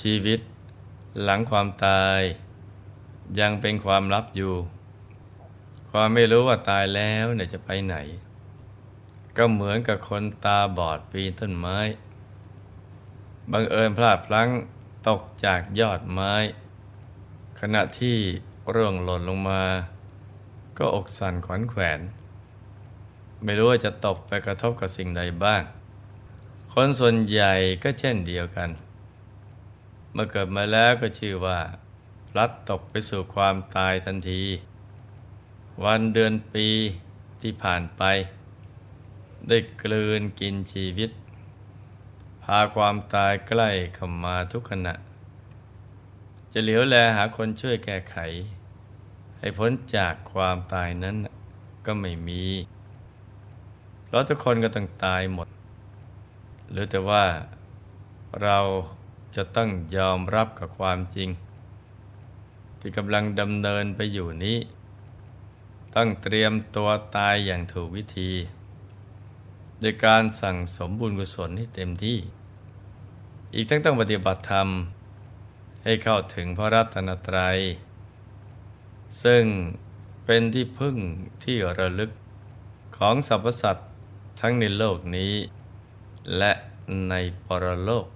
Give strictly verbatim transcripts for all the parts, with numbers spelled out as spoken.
ชีวิตหลังความตายยังเป็นความลับอยู่ความไม่รู้ว่าตายแล้วเนี่ยจะไปไหนก็เหมือนกับคนตาบอดปีนต้นไม้บังเอิญพลาดพลั้งตกจากยอดไม้ขณะที่ร่วงหล่นลงมาก็อกสั่นขวัญแขวนไม่รู้ว่าจะตกไปกระทบกับสิ่งใดบ้างคนส่วนใหญ่ก็เช่นเดียวกันเมื่อเกิดมาแล้วก็ชื่อว่าพลัดตกไปสู่ความตายทันทีวันเดือนปีที่ผ่านไปได้กลืนกินชีวิตพาความตายใกล้เข้ามาทุกขณะจะเหลียวแลหาคนช่วยแก้ไขให้พ้นจากความตายนั้นก็ไม่มีเพราะทุกคนก็ต้องตายหมดหรือแต่ว่าเราจะต้องยอมรับกับความจริงที่กำลังดำเนินไปอยู่นี้ต้องเตรียมตัวตายอย่างถูกวิธีโดยการสั่งสมบุญกุศลให้เต็มที่อีกทั้งต้องปฏิบัติธรรมให้เข้าถึงพระรัตนตรัยซึ่งเป็นที่พึ่งที่ระลึกของสรรพสัตว์ทั้งในโลกนี้และในปรโลก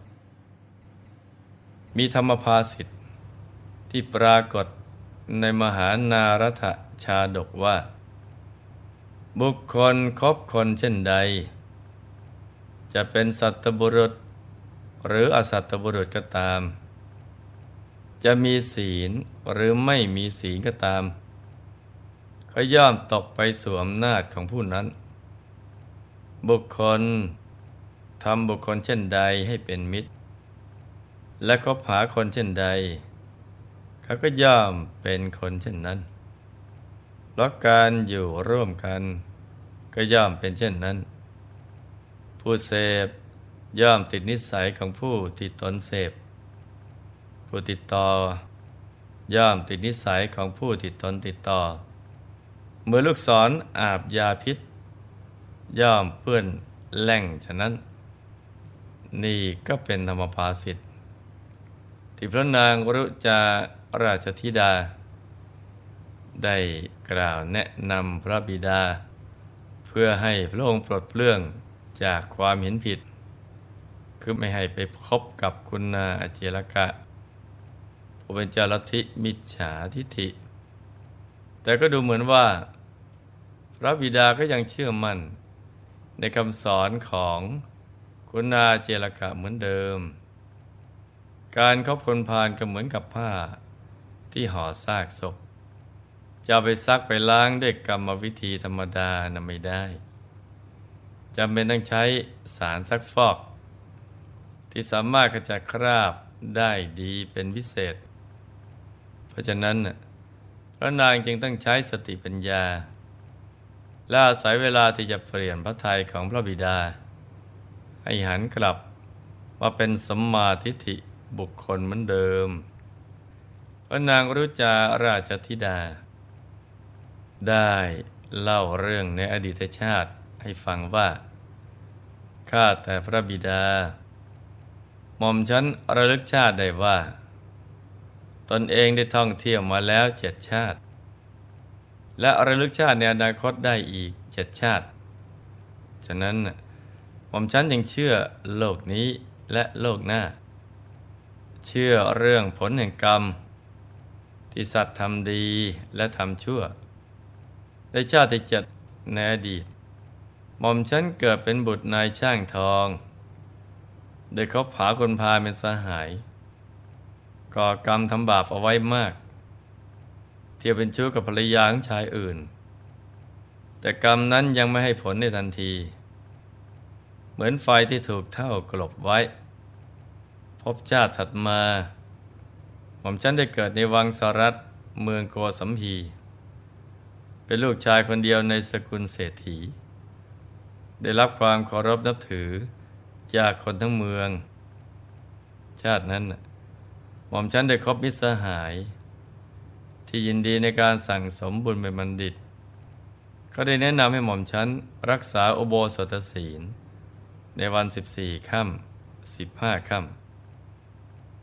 มีธรรมภาษิตที่ปรากฏในมหานารถชาดกว่าบุคคลคบคนเช่นใดจะเป็นสัตบุรุษหรืออสัตบุรุษก็ตามจะมีศีลหรือไม่มีศีลก็ตามก็ย่อมตกไปสู่อำนาจของผู้นั้นบุคคลทำบุคคลเช่นใดให้เป็นมิตรและคบหาคนเช่นใดเขาก็ย่อมเป็นคนเช่นนั้นเพราะการอยู่ร่วมกันก็ย่อมเป็นเช่นนั้นผู้เสพย่อมติดนิสัยของผู้ที่ตนเสพผู้ติดต่อย่อมติดนิสัยของผู้ที่ตนติดต่อเมื่อลูกศรอาบยาพิษย่อมเปื้อนแหล่งฉะนั้นนี่ก็เป็นธรรมภาษิตที่พระนางวรุจาราชธิดาได้กล่าวแนะนำพระบิดาเพื่อให้พระองค์ปลดเปลื้องจากความเห็นผิดคือไม่ให้ไปคบกับคุณนาอเจลกะผู้เป็นเจ้าลัทธิมิจฉาทิฏฐิแต่ก็ดูเหมือนว่าพระบิดาก็ยังเชื่อมั่นในคำสอนของคุณนาเจลกะเหมือนเดิมการคบคนพาลก็เหมือนกับผ้าที่ห่อซากศพจะเอาไปซักไปล้างด้วยกรรมวิธีธรรมดานะไม่ได้จำเป็นต้องใช้สารซักฟอกที่สามารถขจัดคราบได้ดีเป็นพิเศษเพราะฉะนั้นพระนางจึงต้องใช้สติปัญญาและอาศัยเวลาที่จะเปลี่ยนพระทัยของพระบิดาให้หันกลับมาเป็นสัมมาทิฏฐิบุคคลเหมือนเดิมพระนางรุจาราชธิดาได้เล่าเรื่องในอดีตชาติให้ฟังว่าข้าแต่พระบิดาหม่อมฉันระลึกชาติได้ว่าตนเองได้ท่องเที่ยวมาแล้วเจ็ดชาติและระลึกชาติในอนาคตได้อีกเจ็ดชาติฉะนั้นหม่อมฉันยังเชื่อโลกนี้และโลกหน้าเชื่อเรื่องผลแห่งกรรมที่สัตว์ทำดีและทำชั่วในชาติที่เจ็ดในอดีตหม่อมฉันเกิดเป็นบุตรนายช่างทองโดยเขาผาคนพาลเป็นสหายก่อกรรมทำบาปเอาไว้มากเที่ยวเป็นชู้กับภรรยาของชายอื่นแต่กรรมนั้นยังไม่ให้ผลในทันทีเหมือนไฟที่ถูกเท่ากลบไว้พบชาติถัดมาหม่อมฉันได้เกิดในวังสรัตเมืองโกสัมพีเป็นลูกชายคนเดียวในสกุลเศรษฐีได้รับความเคารพนับถือจากคนทั้งเมืองชาตินั้นหม่อมฉันได้คบมิตรสหายที่ยินดีในการสั่งสมบุญเป็นบัณฑิตเขาได้แนะนำให้หม่อมฉันรักษาอุโบสถศีลในวันสิบสี่ค่ำสิบห้าค่ำ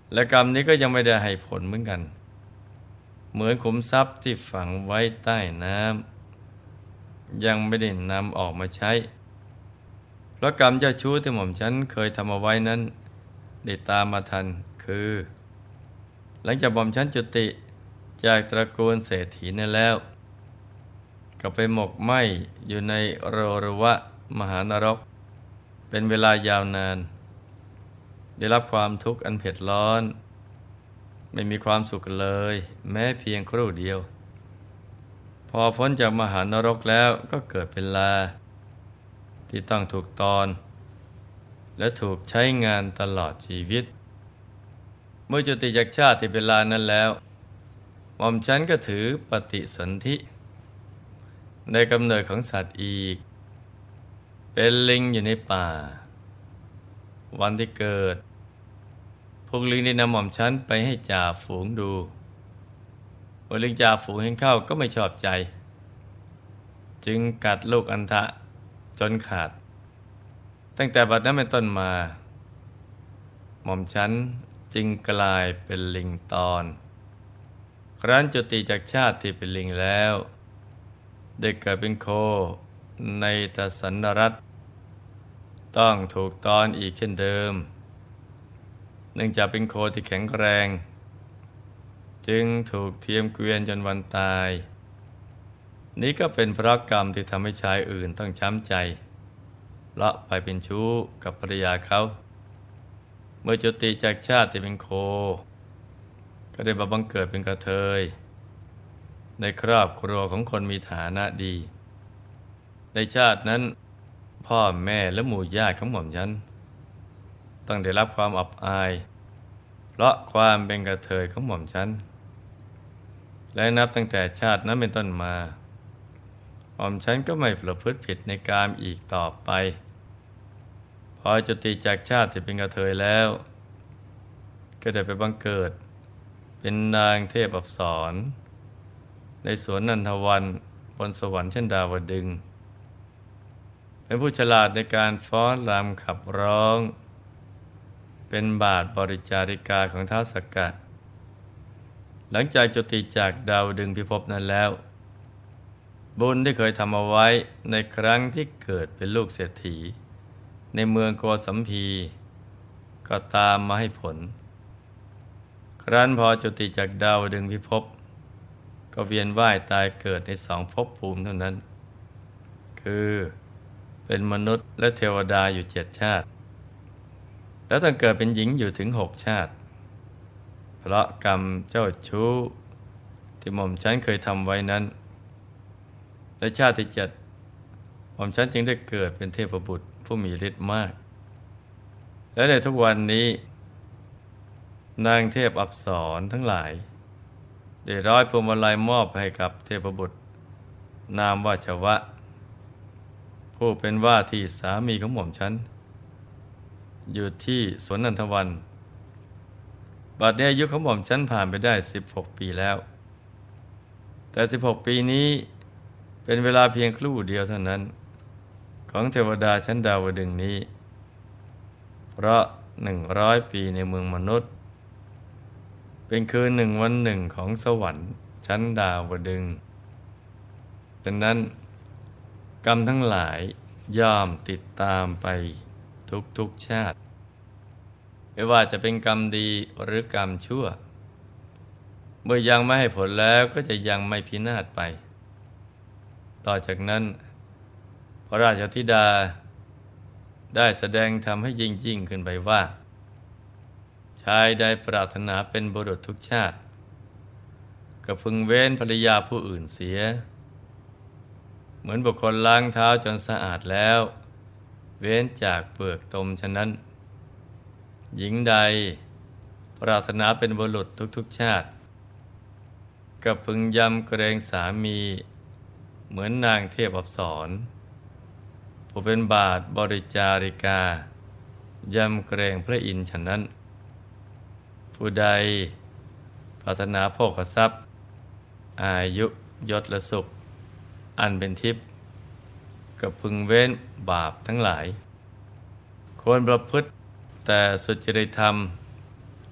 และกรรมนี้ก็ยังไม่ได้ให้ผลเหมือนกันเหมือนขุมทรัพย์ที่ฝังไว้ใต้น้ำยังไม่ได้นำออกมาใช้เพราะกรรมเจ้าชู้ที่หม่อมฉันเคยทำเอาไว้นั้นได้ตามมาทันคือหลังจากหม่อมฉันจุติจากตระกูลเศรษฐีนั้นแล้วก็ไปหมกไหม้อยู่ในโรรวะมหานรกเป็นเวลายาวนานได้รับความทุกข์อันเผ็ดร้อนไม่มีความสุขเลยแม้เพียงครู่เดียวพอพ้นจากมหานรกแล้วก็เกิดเป็นลาที่ต้องถูกตอนและถูกใช้งานตลอดชีวิตเมื่อจุติจากชาติที่เป็นลานั้นแล้วหม่อมฉันก็ถือปฏิสนธิในกำเนิดของสัตว์อีกเป็นลิงอยู่ในป่าวันที่เกิดพวกลิงได้นำหม่อมฉันไปให้จ่าฝูงดูเมื่อลิงจ่าฝูงเห็นเข้าก็ไม่ชอบใจจึงกัดลูกอัณฑะจนขาดตั้งแต่บัดนั้นเป็นต้นมาหม่อมฉันจึงกลายเป็นลิงตอนครั้นจุติจากชาติที่เป็นลิงแล้วได้เกิดเป็นโคในตสันนรัฐต้องถูกตอนอีกเช่นเดิมเนื่องจากเป็นโคที่แข็งแรงจึงถูกเทียมเกวียนจนวันตายนี้ก็เป็นเพราะกรรมที่ทำให้ชายอื่นต้องช้ำใจเพราะไปเป็นชู้กับภรรยาเขาเมื่อจุติจากชาติที่เป็นโคก็ได้มาบังเกิดเป็นกระเทยในครอบครัวของคนมีฐานะดีในชาตินั้นพ่อแม่และหมู่ญาติของหม่อมฉันต้องได้รับความอับอายเพราะความเป็นกระเทยของหม่อมฉันและนับตั้งแต่ชาตินั้นเป็นต้นมาหม่อมฉันก็ไม่ประพฤติผิดในกามอีกต่อไปพอจุติจากชาติที่เป็นกระเทยแล้วก็ได้ไปบังเกิดเป็นนางเทพอัปสรในสวนนันทวันบนสวรรค์ชั้นดาวดึงส์เป็นผู้ฉลาดในการฟ้อนรำขับร้องเป็นบาทบริจาริกาของท้าวสักกะหลังจากจุติจากดาวดึงส์พิภพนั้นแล้วบุญที่เคยทำเอาไว้ในครั้งที่เกิดเป็นลูกเศรษฐีในเมืองโกสัมพีก็ตามมาให้ผลครั้นพอจุติจากดาวดึงส์พิภพก็เวียนว่ายตายเกิดในสองภพภูมิเท่านั้นคือเป็นมนุษย์และเทวดาอยู่เจ็ดชาติแล้วต้องเกิดเป็นหญิงอยู่ถึงหกชาติเพราะกรรมเจ้าชู้ที่หม่อมฉันเคยทำไว้นั้นในชาติที่เจ็ดหม่อมฉันจึงได้เกิดเป็นเทพบุตรผู้มีฤทธิ์มากและในทุกวันนี้นางเทพอัปสรทั้งหลายได้ร้อยพวงมาลัยมอบให้กับเทพบุตรนามว่าชวะผู้เป็นว่าที่สามีของหม่อมฉันอยู่ที่สวนนันทวันบัดนี้อายุของหม่อมฉันผ่านไปได้สิบหกปีแล้วแต่สิบหกปีนี้เป็นเวลาเพียงครู่เดียวเท่านั้นของเทวดาชั้นดาวดึงส์นี้เพราะหนึ่งร้อยปีในเมืองมนุษย์เป็นคืนหนึ่งวันหนึ่งของสวรรค์ชั้นดาวดึงส์ดังนั้นกรรมทั้งหลายย่อมติดตามไปทุกๆชาติไม่ว่าจะเป็นกรรมดีหรือกรรมชั่วเมื่อยังไม่ให้ผลแล้วก็จะยังไม่พินาศไปต่อจากนั้นพระราชธิดาได้แสดงธรรมให้ยิ่งยิ่งขึ้นไปว่าชายใดปรารถนาเป็นบุรุษทุกชาติก็พึงเว้นภรรยาผู้อื่นเสียเหมือนบุคคลล้างเท้าจนสะอาดแล้วเว้นจากเปลือกตมฉะนั้นหญิงใดปรารถนาเป็นบุรุษทุกๆชาติก็พึงยำเกรงสามีเหมือนนางเทพอัปสรผู้เป็นบาทบริจาริกายำเกรงพระอินทร์ฉะนั้นผู้ใดปรารถนาโภคทรัพย์อายุยศและสุขอันเป็นทิพย์ก็พึงเว้นบาปทั้งหลายควรประพฤติแต่สุจริตธรรม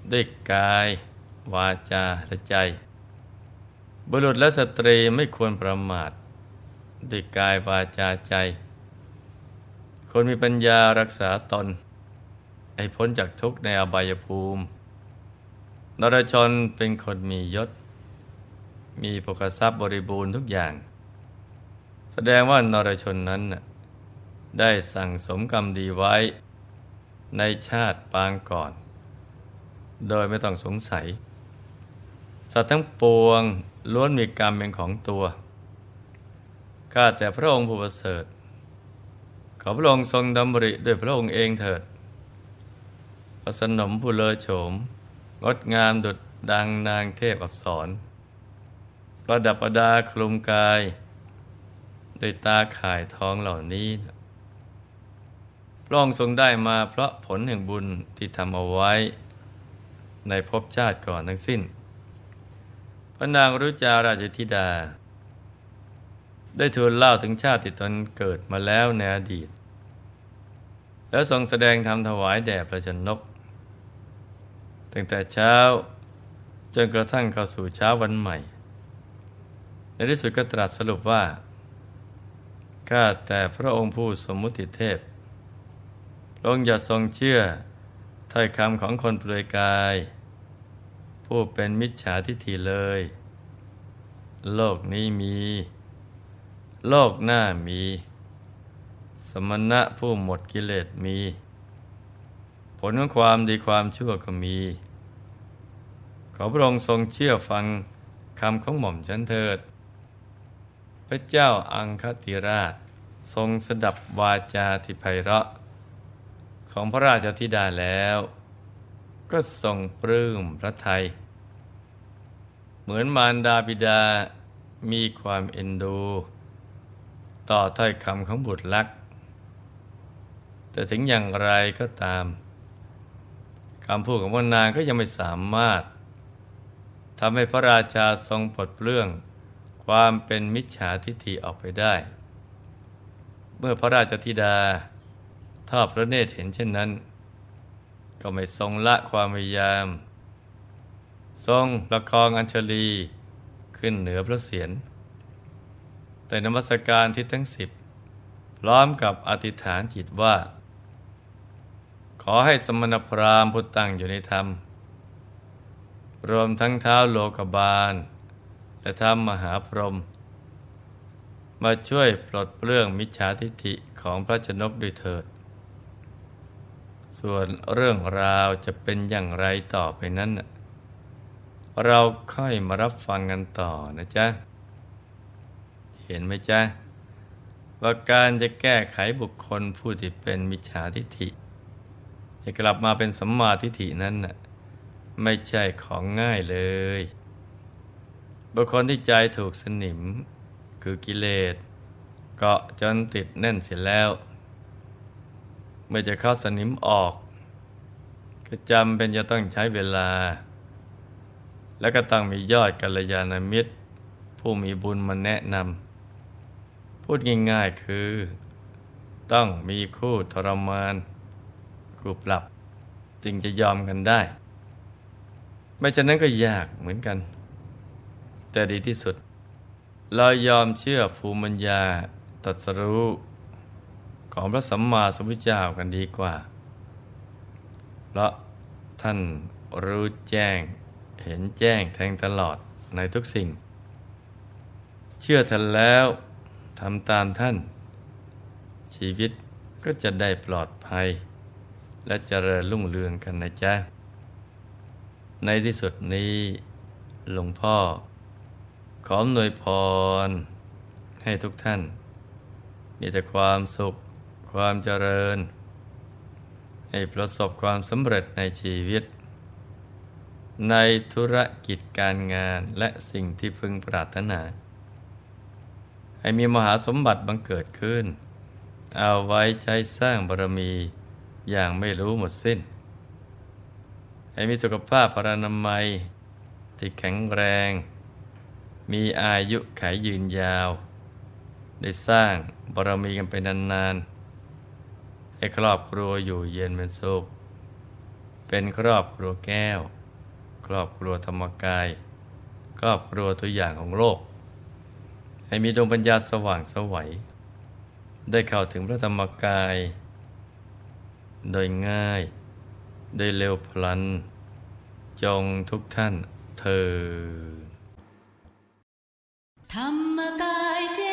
ด้วยกาย วาจาและใจบุรุษและสตรีไม่ควรประมาทด้วยกายวาจาใจคนมีปัญญารักษาตนให้พ้นจากทุกข์ในอบายภูมินรชนเป็นคนมียศมีโภคทรัพย์บริบูรณ์ทุกอย่างแสดงว่านรชนนั้นได้สั่งสมกรรมดีไว้ในชาติปางก่อนโดยไม่ต้องสงสัยสัตว์ทั้งปวงล้วนมีกรรมเป็นของตัวข้าแต่พระองค์ผู้ประเสริฐขอพระองค์ทรงดำริด้วยพระองค์เองเถิดพระสนมผู้เลอโฉมงดงามดุจดังนางเทพอัปสรประดับประดาคลุมกายด้วยตาข่ายทองเหล่านี้พระองค์ทรงได้มาเพราะผลแห่งบุญที่ทำเอาไว้ในภพชาติก่อนทั้งสิ้นพระนางรุจาราชธิดาได้ทูลเล่าถึงชาติที่ตนเกิดมาแล้วในอดีตแล้วทรงแสดงธรรมถวายแด่พระชนกตั้งแต่เช้าจนกระทั่งเข้าสู่เช้าวันใหม่ในที่สุดก็ตรัสสรุปว่าข้าแต่พระองค์ผู้สมมุติเทพพระองค์อย่าทรงเชื่อถ้อยคำของคนเปลือยกายผู้เป็นมิจฉาทิฏฐิเลยโลกนี้มีโลกหน้ามีสมณะผู้หมดกิเลสมีผลของความดีความชั่วก็มีขอพระองค์ทรงเชื่อฟังคำของหม่อมฉันเถิดพระเจ้าอังคติราชทรงสดับวาจาที่ไพเราะของพระราชธิดาแล้วก็ทรงปลื้มพระทัยเหมือนมารดาบิดามีความเอ็นดูต่อถ้อยคำของบุตรรักแต่ถึงอย่างไรก็ตามคำพูดของพระนางก็ยังไม่สามารถทำให้พระราชาทรงปลดเปลื้องความเป็นมิจฉาทิฏฐิออกไปได้เมื่อพระราชธิดาทอดพระเนตรเห็นเช่นนั้นก็ไม่ทรงละความพยายามทรงประคองอัญชลีขึ้นเหนือพระเศียรแต่นมัสการทิศทั้งสิบพร้อมกับอธิษฐานจิตว่าขอให้สมณพราหมณ์ผู้ตั้งอยู่ในธรรมรวมทั้งเท้าโลกบาลและท้ามหาพรหมมาช่วยปลดเปลื้องมิจฉาทิฏฐิของพระชนกด้วยเถิดส่วนเรื่องราวจะเป็นอย่างไรต่อไปนั้นเราค่อยมารับฟังกันต่อนะจ๊ะเห็นไหมจ๊ะว่าการจะแก้ไขบุคคลผู้ที่เป็นมิจฉาทิฏฐิให้กลับมาเป็นสัมมาทิฏฐินั้นน่ะไม่ใช่ของง่ายเลยบุคคลที่ใจถูกสนิมคือกิเลสเกาะจนติดแน่นเสร็จแล้วเมื่อจะเข้าสนิมออกก็จำเป็นจะต้องใช้เวลาและก็ต้องมียอดกัลยาณมิตรผู้มีบุญมาแนะนำพูดง่ายๆคือต้องมีคู่ทรมานคู่ปรับจึงจะยอมกันได้ไม่ฉะนั้นก็ยากเหมือนกันแต่ดีที่สุดเรายอมเชื่อภูมิปัญญาตรัสรู้ของพระสัมมาสัมพุทธเจ้ากันดีกว่าเพราะท่านรู้แจ้งเห็นแจ้งแทงตลอดในทุกสิ่งเชื่อท่านแล้วทำตามท่านชีวิตก็จะได้ปลอดภัยและเจริญรุ่งเรืองกันนะจ๊ะในที่สุดนี้หลวงพ่อขออำนวยพรให้ทุกท่านมีแต่ความสุขความเจริญให้ประสบความสำเร็จในชีวิตในธุรกิจการงานและสิ่งที่พึงปรารถนาให้มีมหาสมบัติบังเกิดขึ้นเอาไว้ใช้สร้างบารมีอย่างไม่รู้หมดสิ้นให้มีสุขภาพพรรณนามัยที่แข็งแรงมีอายุขัยยืนยาวได้สร้างบารมีกันไปนานๆให้ครอบครัวอยู่เย็นเป็นสุขเป็นครอบครัวแก้วครอบครัวธรรมกายครอบครัวตัวอย่างของโลกให้มีดวงปัญญาสว่างไสวได้เข้าถึงพระธรรมกายโดยง่ายโดยเร็วพลันจงทุกท่านเธอธรรมกาย